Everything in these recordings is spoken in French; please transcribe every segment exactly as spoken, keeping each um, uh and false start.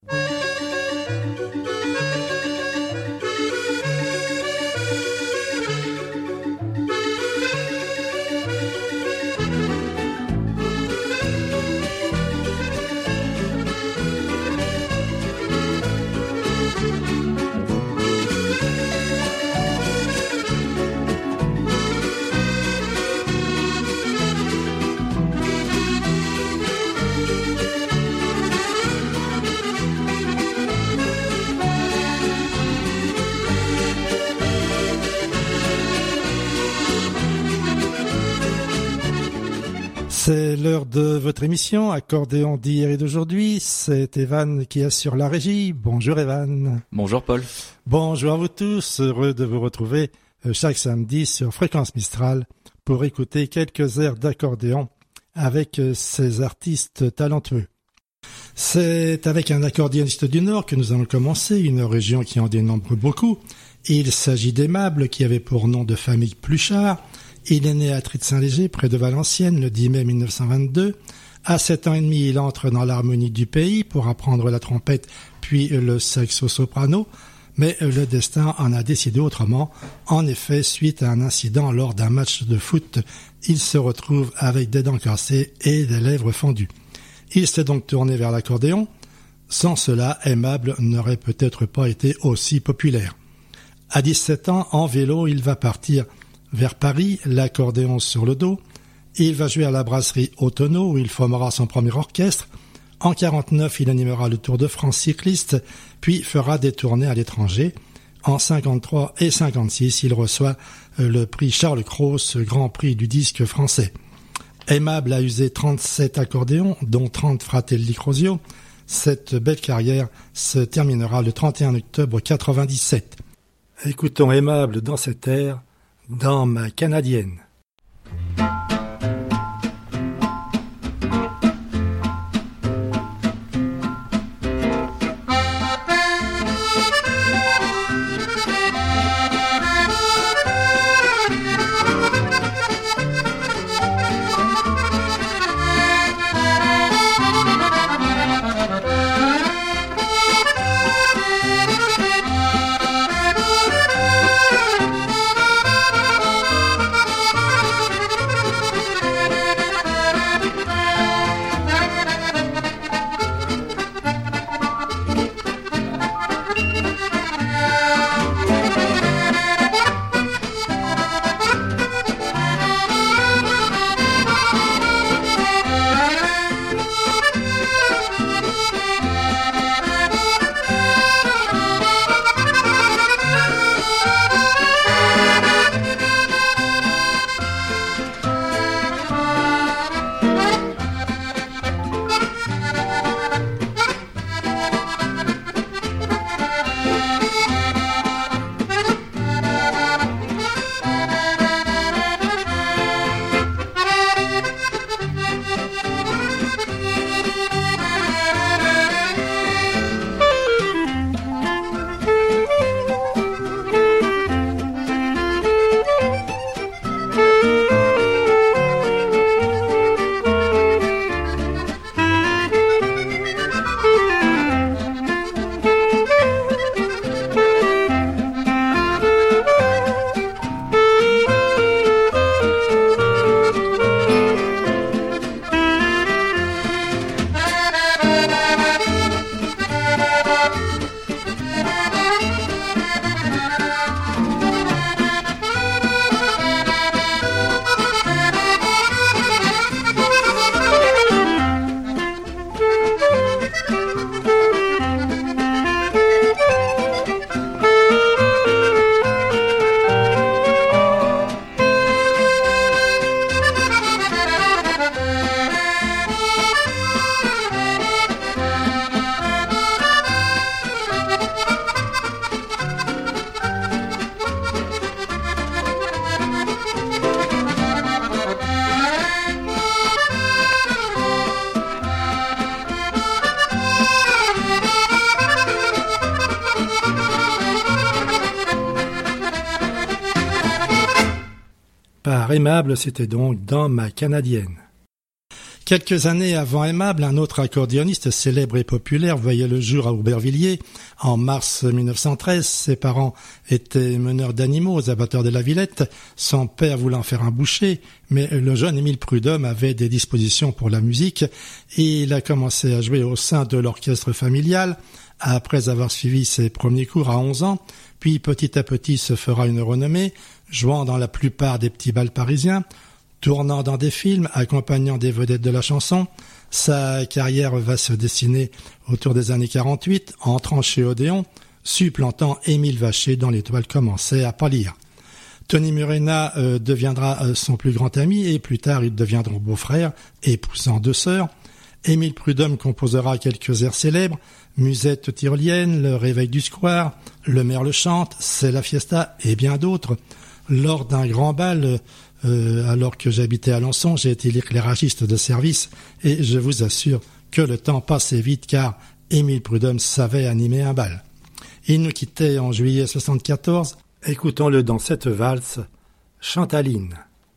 C'est l'heure de votre émission, Accordéon d'hier et d'aujourd'hui. C'est Evan qui assure la régie. Bonjour Evan. Bonjour Paul. Bonjour à vous tous, heureux de vous retrouver chaque samedi sur Fréquence Mistral pour écouter quelques airs d'accordéon avec ces artistes talentueux. C'est avec un accordéoniste du Nord que nous allons commencer, une région qui en dénombre beaucoup. Il s'agit d'Aimable qui avait pour nom de famille Pluchart. Il est né à Trid-Saint-Léger, près de Valenciennes, le dix mai mille neuf cent vingt-deux. À sept ans et demi, il entre dans l'harmonie du pays pour apprendre la trompette, puis le saxo-soprano. Mais le destin en a décidé autrement. En effet, suite à un incident lors d'un match de foot, il se retrouve avec des dents cassées et des lèvres fendues. Il s'est donc tourné vers l'accordéon. Sans cela, Aimable n'aurait peut-être pas été aussi populaire. À dix-sept ans, en vélo, il va partir vers Paris, l'accordéon sur le dos. Il va jouer à la brasserie Autonneau où il formera son premier orchestre. En quarante-neuf, il animera le Tour de France cycliste, puis fera des tournées à l'étranger. En cinquante-trois et cinquante-six, il reçoit le prix Charles Cros, grand prix du disque français. Aimable a usé trente-sept accordéons, dont trente Fratelli Crosio. Cette belle carrière se terminera le trente et un octobre quatre-vingt-dix-sept. Écoutons Aimable dans cet air, dans ma canadienne. Par Aimable, c'était donc dans ma canadienne. Quelques années avant Aimable, un autre accordéoniste célèbre et populaire voyait le jour à Aubervilliers. En mars mille neuf cent treize, ses parents étaient meneurs d'animaux aux abatteurs de la Villette, son père voulant faire un boucher, mais le jeune Émile Prudhomme avait des dispositions pour la musique et il a commencé à jouer au sein de l'orchestre familial après avoir suivi ses premiers cours à onze ans, puis petit à petit se fera une renommée, jouant dans la plupart des petits bals parisiens, tournant dans des films, accompagnant des vedettes de la chanson. Sa carrière va se dessiner autour des années quarante-huit, entrant chez Odéon, supplantant Émile Vacher dont l'étoile commençait à pâlir. Tony Murena euh, deviendra euh, son plus grand ami et plus tard ils deviendront beaux-frères, épousant deux sœurs. Émile Prudhomme composera quelques airs célèbres, Musette tyrolienne, Le réveil du square, Le merle chante, C'est la fiesta et bien d'autres. Lors d'un grand bal, euh, alors que j'habitais à Alençon, j'ai été l'éclairagiste de service et je vous assure que le temps passait vite car Émile Prudhomme savait animer un bal. Il nous quittait en juillet soixante-quatorze. Écoutons-le dans cette valse, Chantaline.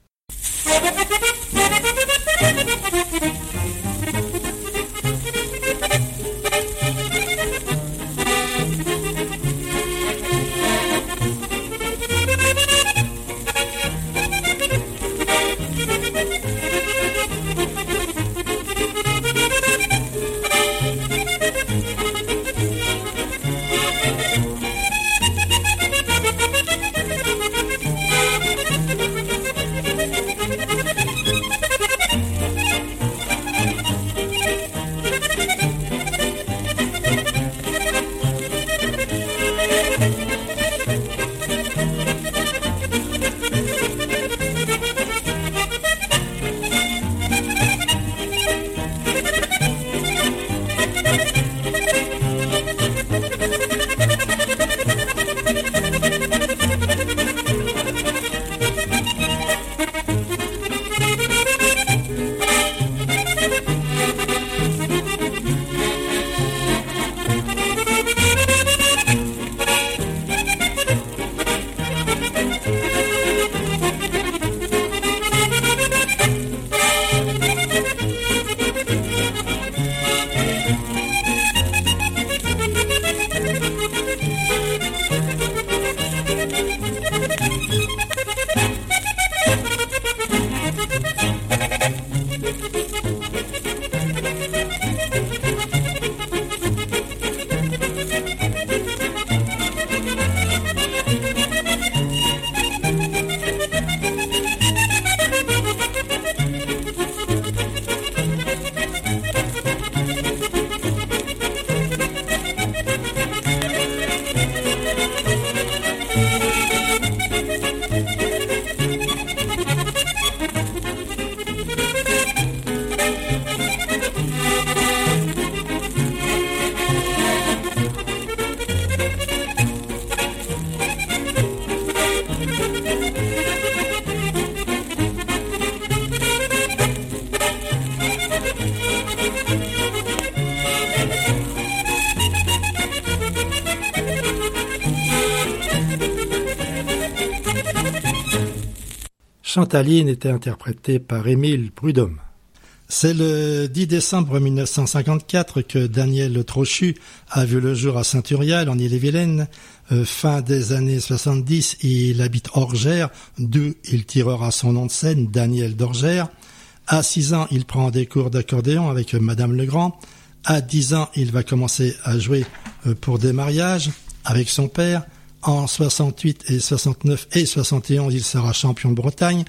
Chantaline était interprétée par Émile Prudhomme. C'est le dix décembre mille neuf cent cinquante-quatre que Daniel Trochu a vu le jour à Saint-Urial, en Ille-et-Vilaine. Euh, fin des années soixante-dix, il habite Orgères, d'où il tirera son nom de scène, Daniel d'Orgères. À six ans, il prend des cours d'accordéon avec Madame Legrand. À dix ans, il va commencer à jouer pour des mariages avec son père. En soixante-huit et soixante-neuf et soixante et onze, il sera champion de Bretagne.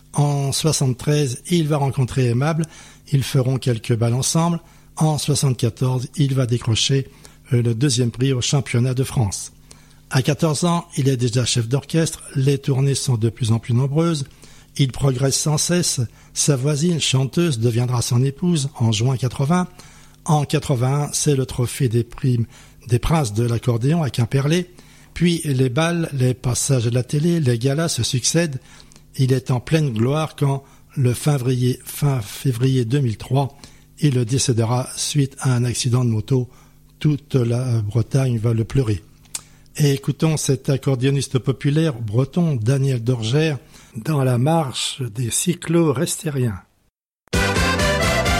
En soixante-treize, il va rencontrer Aimable. Ils feront quelques balles ensemble. En soixante-quatorze, il va décrocher le deuxième prix au championnat de France. À quatorze ans, il est déjà chef d'orchestre. Les tournées sont de plus en plus nombreuses. Il progresse sans cesse. Sa voisine, chanteuse, deviendra son épouse en juin quatre-vingts. En quatre-vingt-un, c'est le trophée des primes des princes de l'accordéon à Quimperlé. Puis les balles, les passages à la télé, les galas se succèdent. Il est en pleine gloire quand, le fin février, fin février deux mille trois, il décédera suite à un accident de moto. Toute la Bretagne va le pleurer. Et écoutons cet accordéoniste populaire breton, Daniel d'Orgères, dans la marche des cyclo-restériens.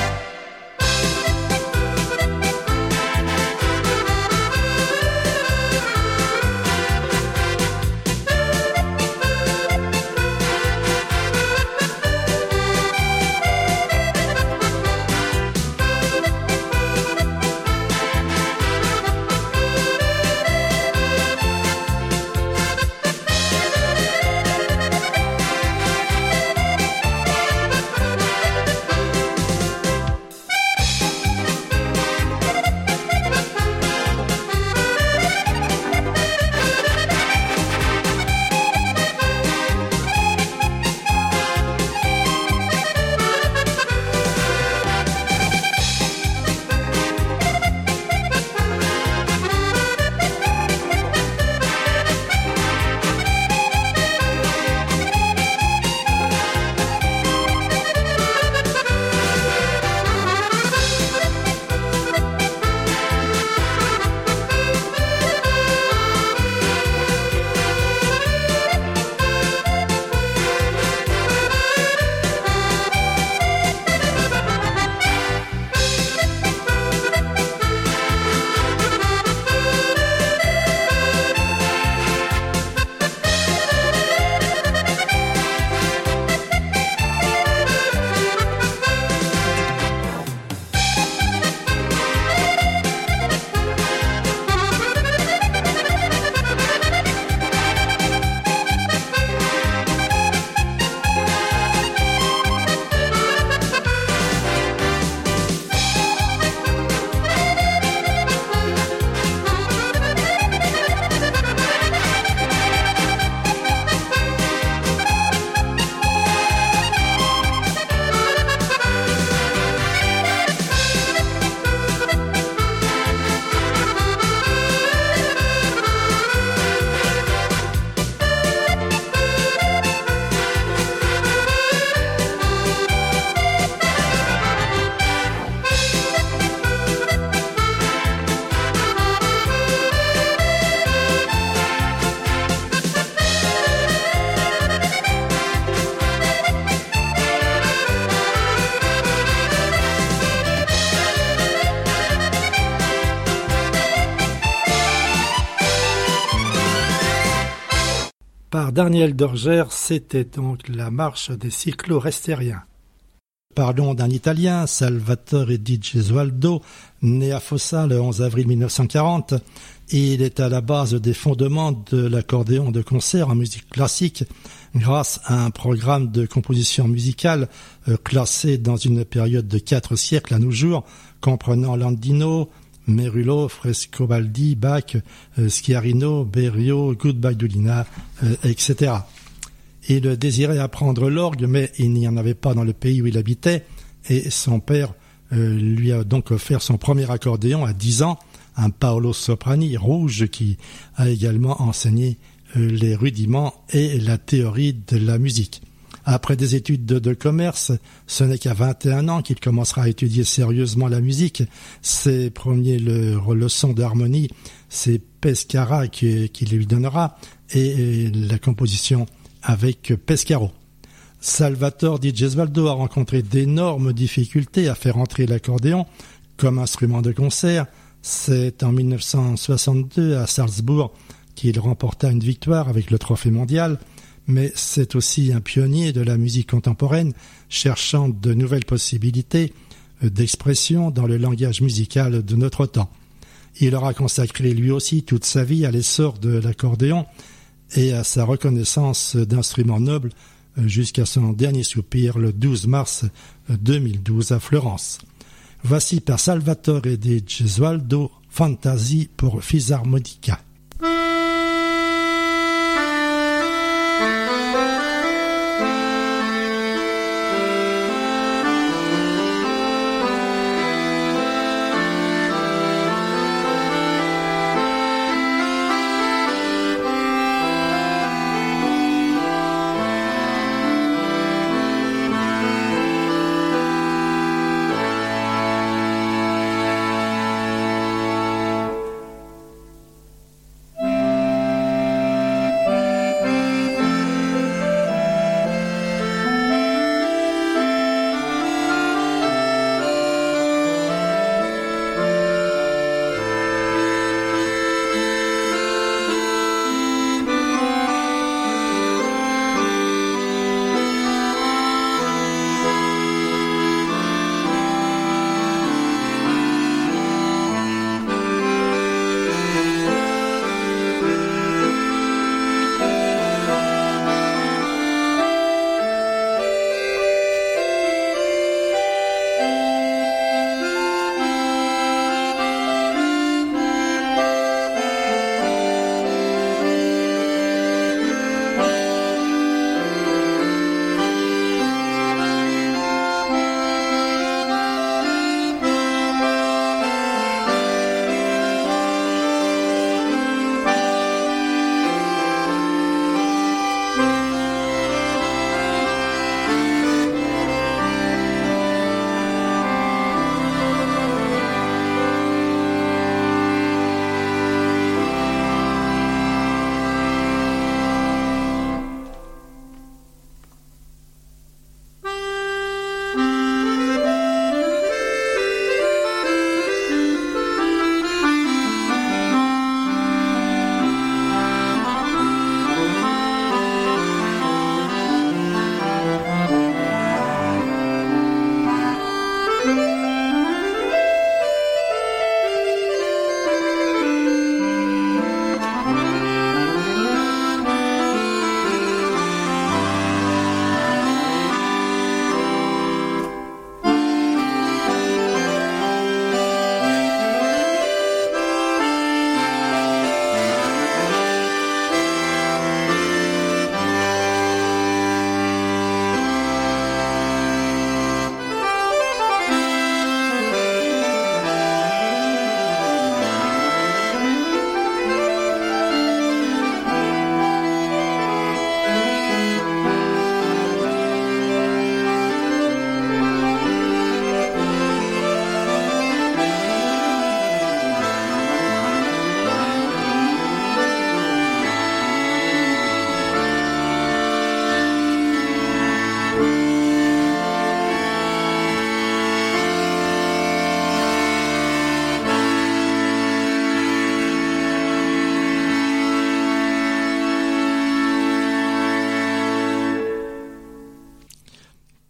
par Daniel Dorger, c'était donc la marche des cyclo-restériens. Parlons d'un Italien, Salvatore Di Gesualdo, né à Fossa le onze avril mille neuf cent quarante. Il est à la base des fondements de l'accordéon de concert en musique classique grâce à un programme de composition musicale euh, classé dans une période de quatre siècles à nos jours, comprenant Landino, Merullo, Frescobaldi, Bach, euh, Schiarino, Berio, Gutbagdulina, euh, et cetera. Il désirait apprendre l'orgue, mais il n'y en avait pas dans le pays où il habitait, et son père euh, lui a donc offert son premier accordéon à dix ans, un Paolo Soprani rouge qui a également enseigné euh, les rudiments et la théorie de la musique. Après des études de, de commerce, ce n'est qu'à vingt et un ans qu'il commencera à étudier sérieusement la musique. Ses premières le, leçons d'harmonie, c'est Pescara qui, qui lui donnera, et, et la composition avec Pescaro. Salvatore Di Gesualdo a rencontré d'énormes difficultés à faire entrer l'accordéon comme instrument de concert. C'est en mille neuf cent soixante-deux à Salzbourg qu'il remporta une victoire avec le trophée mondial, mais c'est aussi un pionnier de la musique contemporaine, cherchant de nouvelles possibilités d'expression dans le langage musical de notre temps. Il aura consacré lui aussi toute sa vie à l'essor de l'accordéon et à sa reconnaissance d'instrument noble jusqu'à son dernier soupir le douze mars deux mille douze à Florence. Voici par Salvatore Di Gesualdo, Fantasy pour Fisarmonica.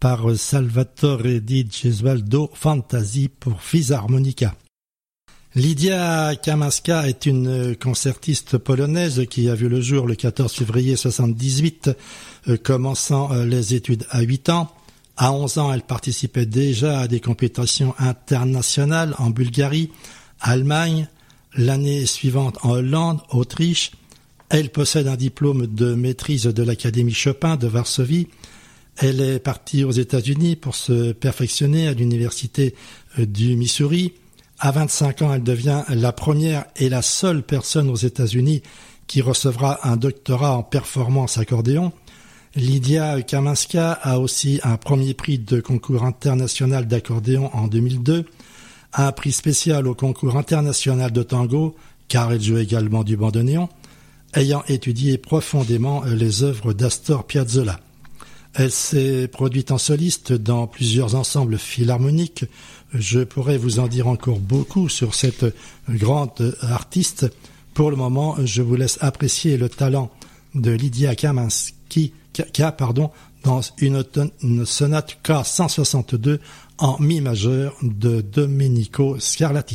par Salvatore Di Gesualdo Fantasi pour Fisarmonica. Lydia Kaminska est une concertiste polonaise qui a vu le jour le quatorze février soixante-dix-huit, euh, commençant euh, les études à huit ans. À onze ans, elle participait déjà à des compétitions internationales en Bulgarie, Allemagne, l'année suivante en Hollande, Autriche. Elle possède un diplôme de maîtrise de l'Académie Chopin de Varsovie. Elle est partie aux États-Unis pour se perfectionner à l'université du Missouri. À vingt-cinq ans, elle devient la première et la seule personne aux États-Unis qui recevra un doctorat en performance accordéon. Lydia Kaminska a aussi un premier prix de concours international d'accordéon en deux mille deux, un prix spécial au concours international de tango, car elle joue également du bandoneon, ayant étudié profondément les œuvres d'Astor Piazzolla. Elle s'est produite en soliste dans plusieurs ensembles philharmoniques. Je pourrais vous en dire encore beaucoup sur cette grande artiste. Pour le moment, je vous laisse apprécier le talent de Lydia Kaminski, K, pardon, dans une, une sonate K cent soixante-deux en mi majeur de Domenico Scarlatti.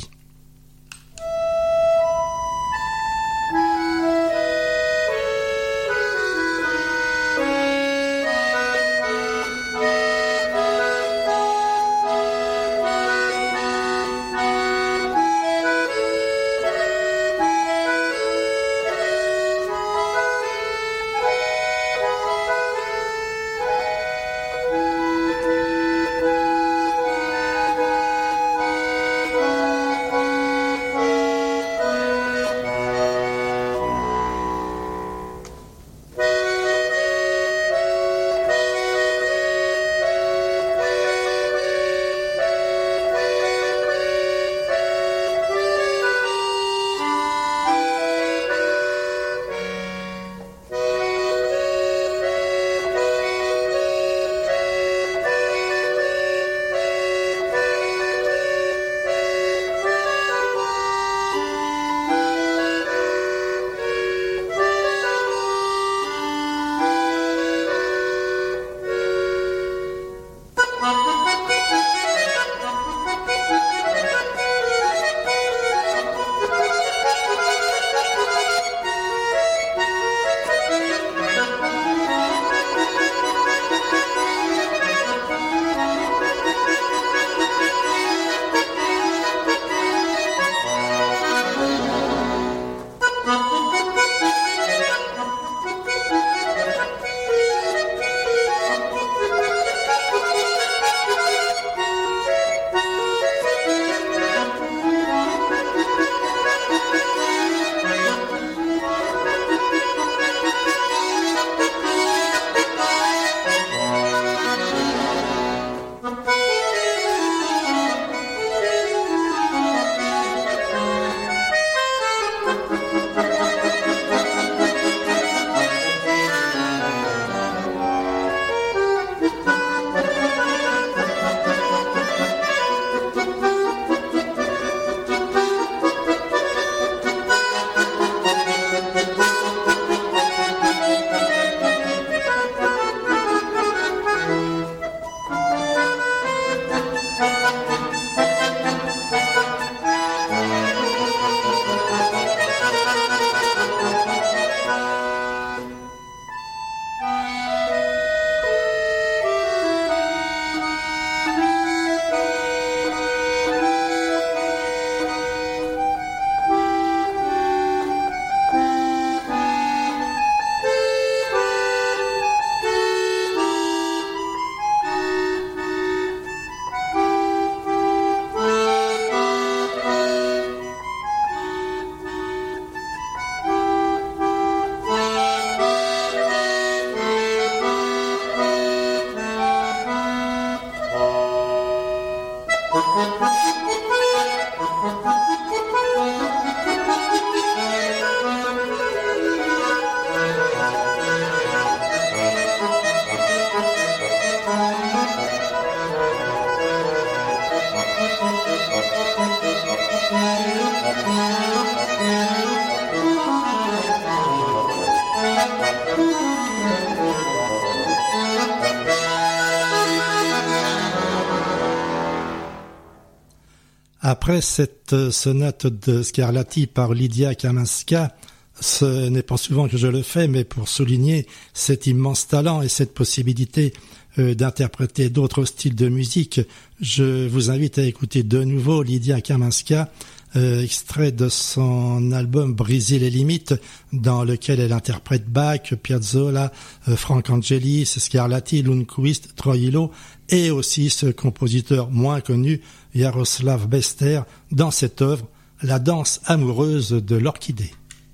Après cette sonate de Scarlatti par Lydia Kaminska, ce n'est pas souvent que je le fais, mais pour souligner cet immense talent et cette possibilité euh, d'interpréter d'autres styles de musique, je vous invite à écouter de nouveau Lydia Kaminska, euh, extrait de son album Briser les limites, dans lequel elle interprète Bach, Piazzolla, euh, Frank Angelis, Scarlatti, Lundquist, Troilo, et aussi ce compositeur moins connu, Jaroslav Bester, dans cette œuvre, La danse amoureuse de l'orchidée.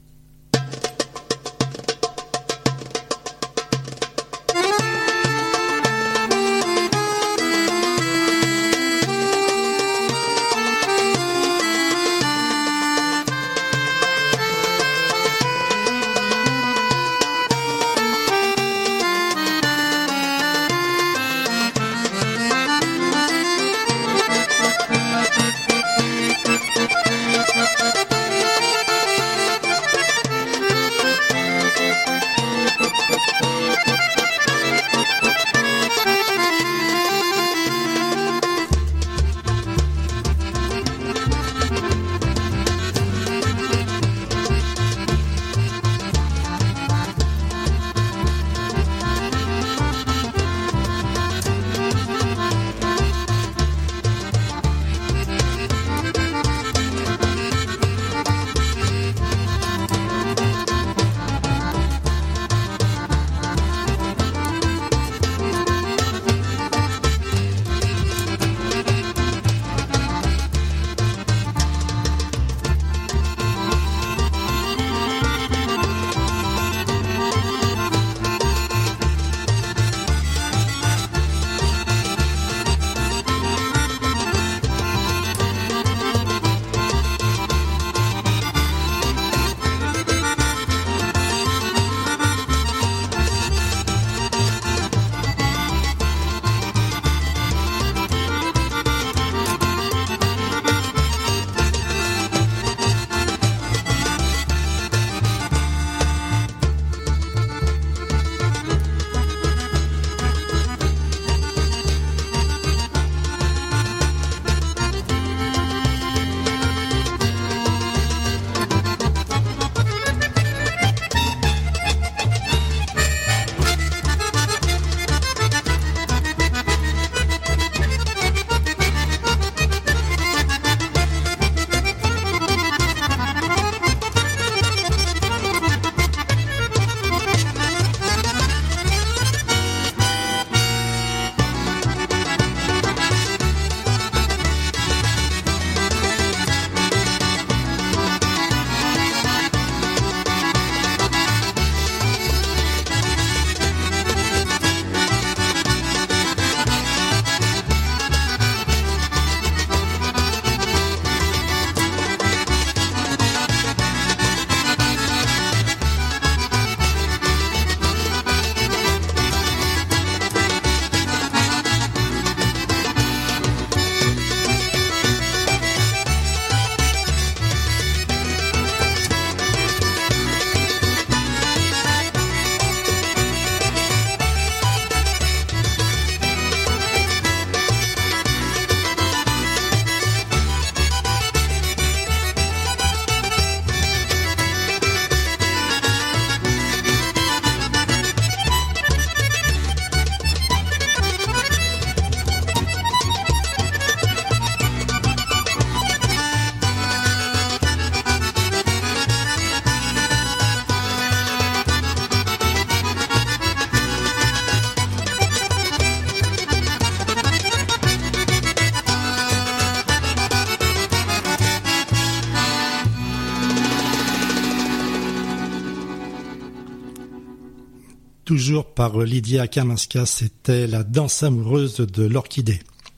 toujours par Lydia Kaminska, c'était La danse amoureuse de l'orchidée.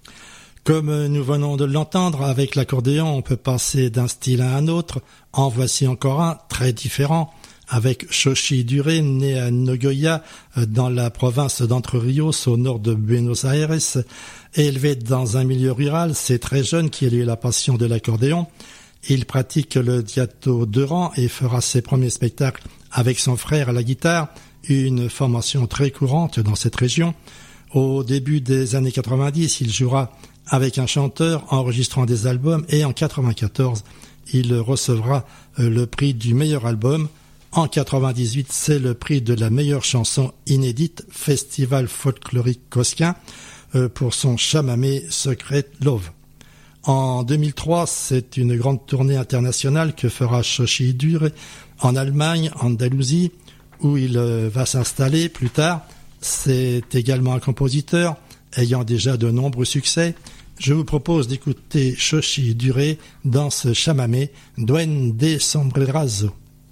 Comme nous venons de l'entendre, avec l'accordéon, on peut passer d'un style à un autre. En voici encore un très différent, avec Xochi Duré, né à Nogoyá, dans la province d'Entre Rios, au nord de Buenos Aires. Élevé dans un milieu rural, c'est très jeune qu'il a eu la passion de l'accordéon. Il pratique le diatto deux rangs et fera ses premiers spectacles avec son frère à la guitare, une formation très courante dans cette région. Au début des années quatre-vingt-dix, il jouera avec un chanteur enregistrant des albums et en quatre-vingt-quatorze, il recevra le prix du meilleur album. En quatre-vingt-dix-huit, c'est le prix de la meilleure chanson inédite, Festival folklorique Cosquin, pour son chamamé Secret Love. En deux mille trois, c'est une grande tournée internationale que fera Xochitl Duré en Allemagne, en Andalousie, où il va s'installer plus tard. C'est également un compositeur ayant déjà de nombreux succès. Je vous propose d'écouter Xochitl Duré dans ce chamamé Duende Sombrerazo.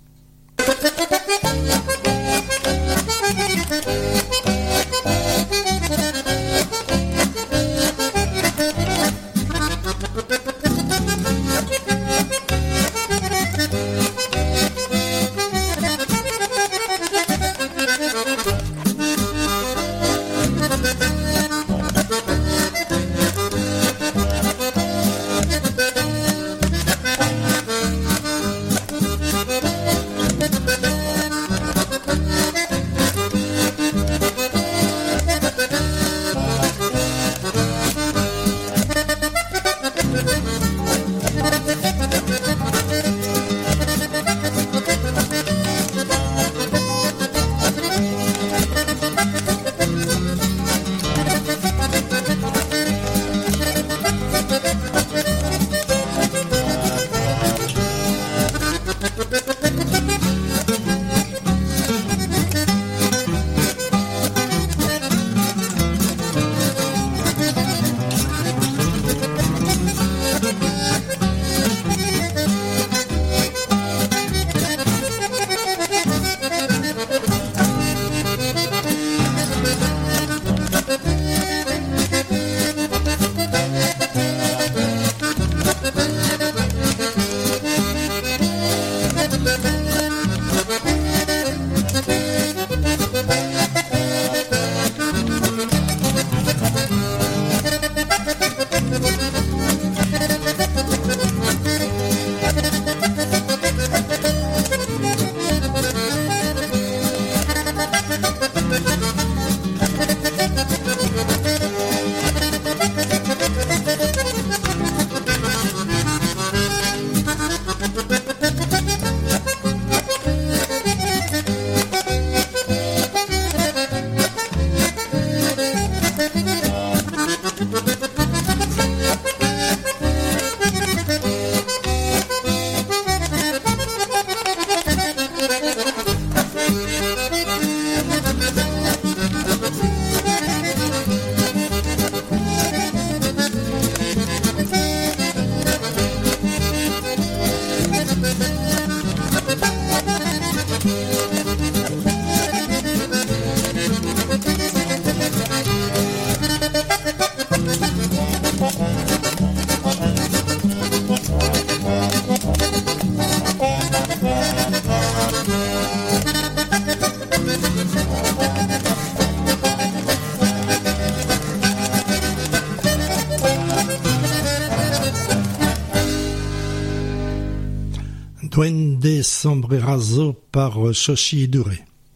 Duende Sombrerazo par Xochitl Duré.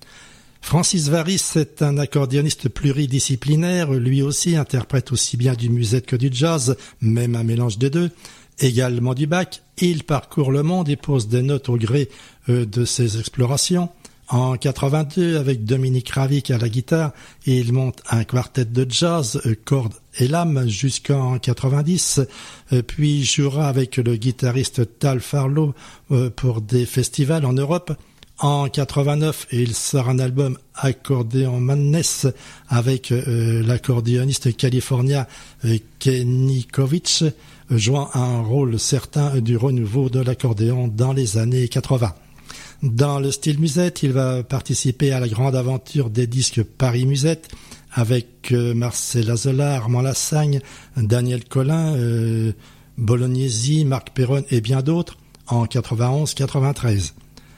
Francis Varis est un accordéoniste pluridisciplinaire, lui aussi interprète aussi bien du musette que du jazz, même un mélange des deux, également du Bach. Il parcourt le monde et pose des notes au gré euh, de ses explorations. En quatre-vingt-deux, avec Dominique Ravik à la guitare, il monte un quartet de jazz, euh, cordes et lames, jusqu'en quatre-vingt-dix, euh, puis jouera avec le guitariste Tal Farlow euh, pour des festivals en Europe. En quatre-vingt-neuf, il sort un album Accordion Madness avec euh, l'accordéoniste californien euh, Kenny Kovich, euh, jouant un rôle certain du renouveau de l'accordéon dans les années quatre-vingts. Dans le style musette, il va participer à la grande aventure des disques Paris Musette avec euh, Marcel Azola, Armand Lassagne, Daniel Collin, euh, Bolognesi, Marc Perron et bien d'autres en quatre-vingt-onze quatre-vingt-treize.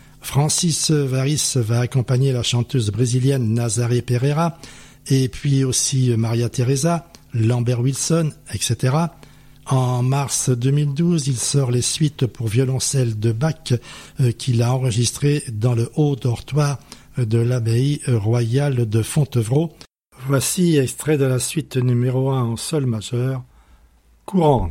Francis Varis va accompagner la chanteuse brésilienne Nazaré Pereira et puis aussi Maria Teresa, Lambert Wilson, et cetera. En mars deux mille douze, il sort les suites pour violoncelle de Bach euh, qu'il a enregistrées dans le haut dortoir de l'abbaye royale de Fontevraud. Voici extrait de la suite numéro un en sol majeur, courante.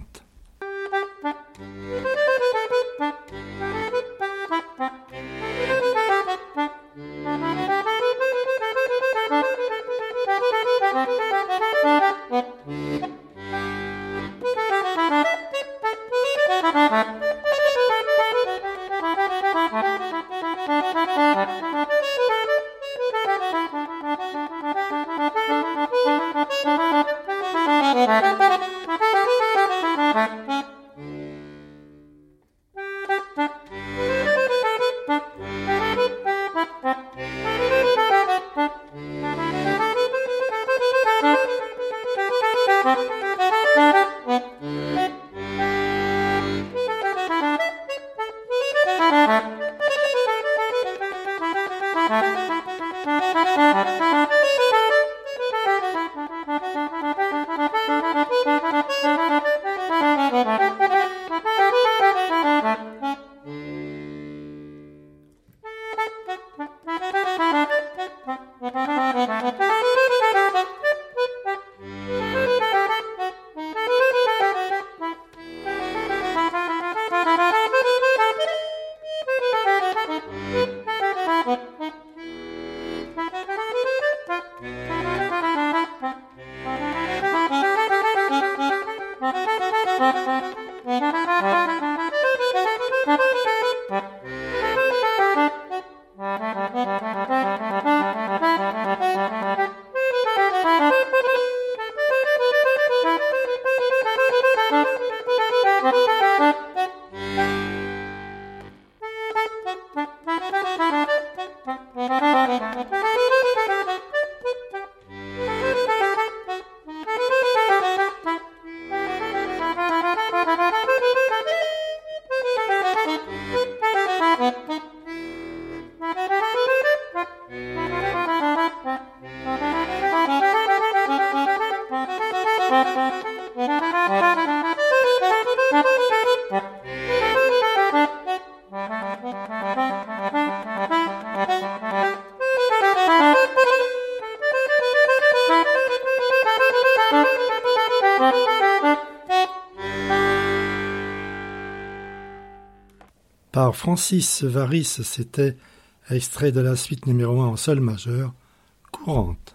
Par Francis Varis, c'était extrait de la suite numéro un en sol majeur, courante.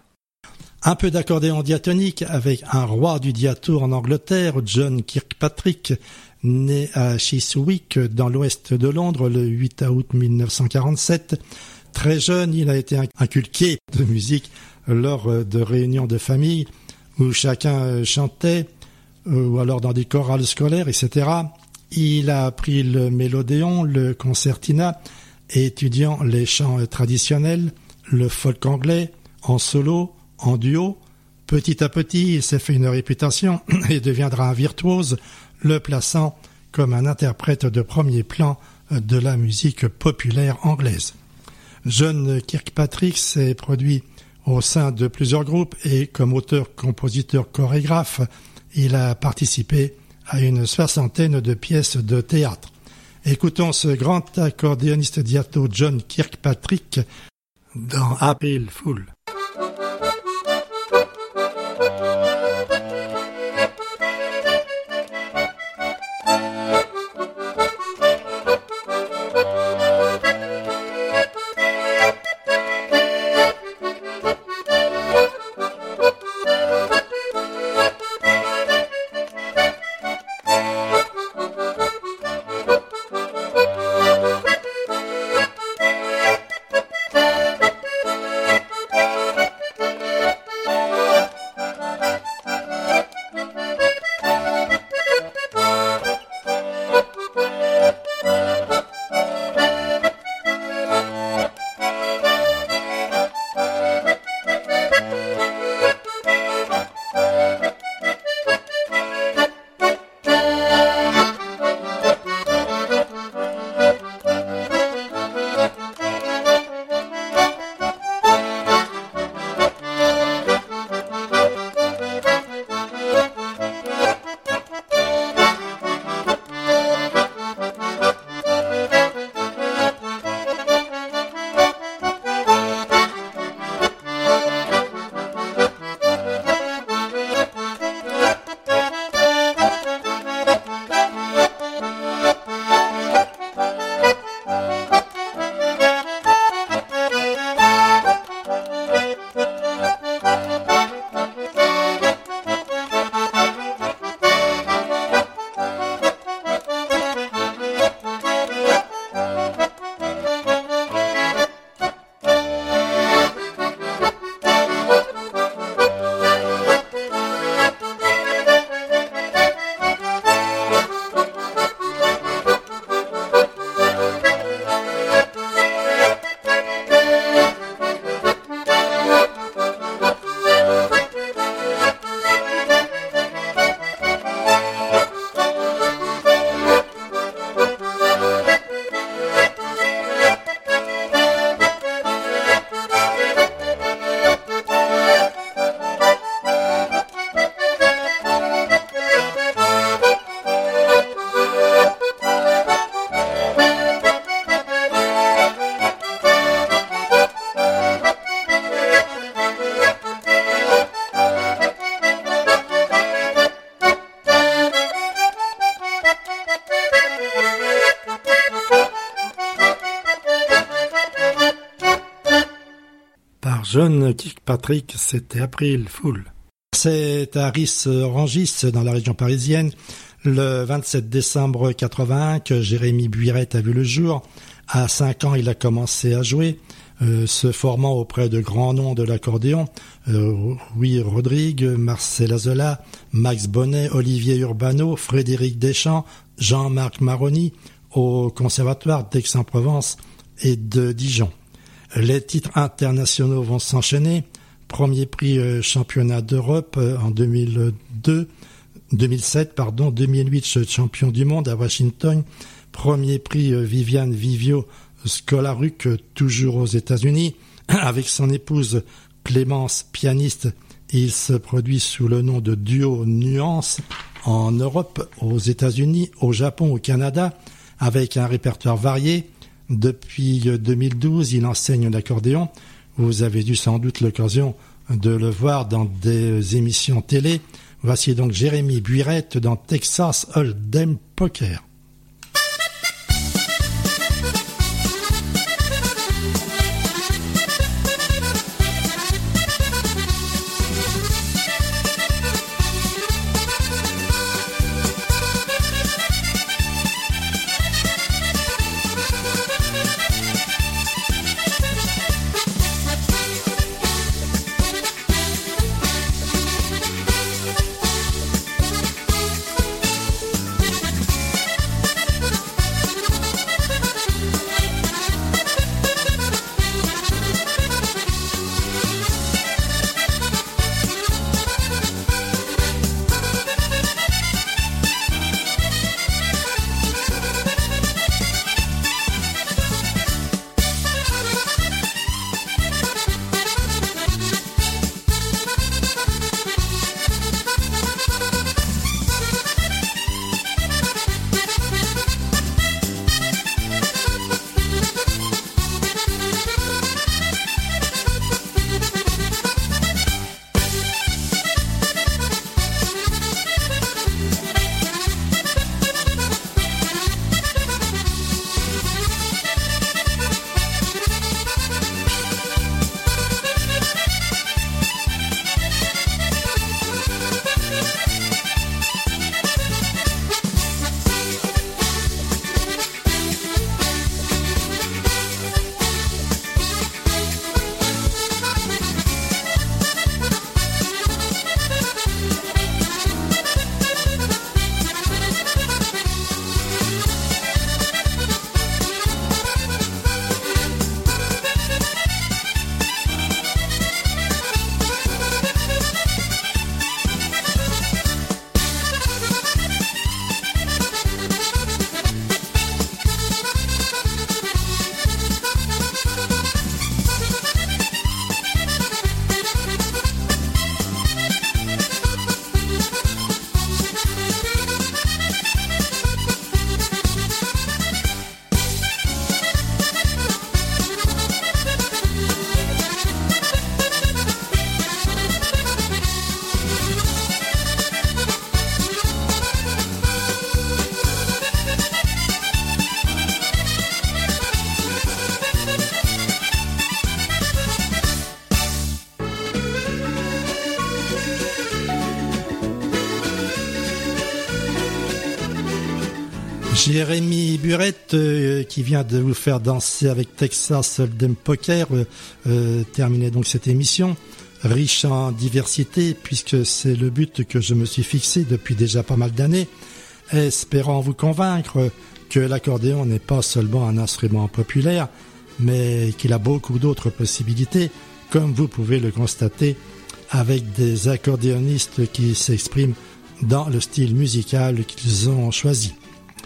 Un peu d'accordéon diatonique avec un roi du diatour en Angleterre, John Kirkpatrick, né à Chiswick dans l'ouest de Londres le huit août mille neuf cent quarante-sept. Très jeune, il a été inculqué de musique lors de réunions de famille où chacun chantait, ou alors dans des chorales scolaires, et cetera. Il a appris le mélodéon, le concertina, étudiant les chants traditionnels, le folk anglais, en solo, en duo. Petit à petit, il s'est fait une réputation et deviendra un virtuose, le plaçant comme un interprète de premier plan de la musique populaire anglaise. John Kirkpatrick s'est produit au sein de plusieurs groupes et comme auteur, compositeur, chorégraphe, il a participé à une soixantaine de pièces de théâtre. Écoutons ce grand accordéoniste diato John Kirkpatrick dans April Fool. Thank you. John Kirkpatrick, c'était April Fool. C'est à Ris-Rangis, dans la région parisienne, le vingt-sept décembre quatre-vingt-un que Jérémy Buirette a vu le jour. À cinq ans, il a commencé à jouer, euh, se formant auprès de grands noms de l'accordéon, euh, Louis Rodrigue, Marcel Azola, Max Bonnet, Olivier Urbano, Frédéric Deschamps, Jean-Marc Maroni, au Conservatoire d'Aix-en-Provence et de Dijon. Les titres internationaux vont s'enchaîner. Premier prix euh, championnat d'Europe euh, en deux mille deux, deux mille sept, pardon, deux mille huit champion du monde à Washington. Premier prix euh, Viviane Vivio Skolaruc, euh, toujours aux États-Unis, avec son épouse Clémence, pianiste. Il se produit sous le nom de Duo Nuance en Europe, aux États-Unis, au Japon, au Canada, avec un répertoire varié. Depuis deux mille douze, il enseigne l'accordéon. Vous avez eu sans doute l'occasion de le voir dans des émissions télé. Voici donc Jérémy Buirette dans Texas Hold'em Poker. Jérémy Buirette euh, qui vient de vous faire danser avec Texas Hold'em Poker, euh, euh, terminer donc cette émission riche en diversité puisque c'est le but que je me suis fixé depuis déjà pas mal d'années, espérant vous convaincre que l'accordéon n'est pas seulement un instrument populaire mais qu'il a beaucoup d'autres possibilités, comme vous pouvez le constater avec des accordéonistes qui s'expriment dans le style musical qu'ils ont choisi.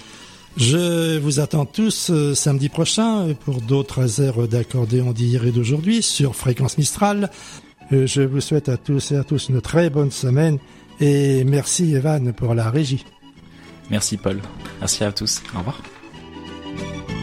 Je vous attends tous euh, samedi prochain pour d'autres airs d'accordéon d'hier et d'aujourd'hui sur Fréquence Mistral. Euh, je vous souhaite à tous et à tous une très bonne semaine et merci Evan pour la régie. Merci Paul. Merci à tous. Au revoir.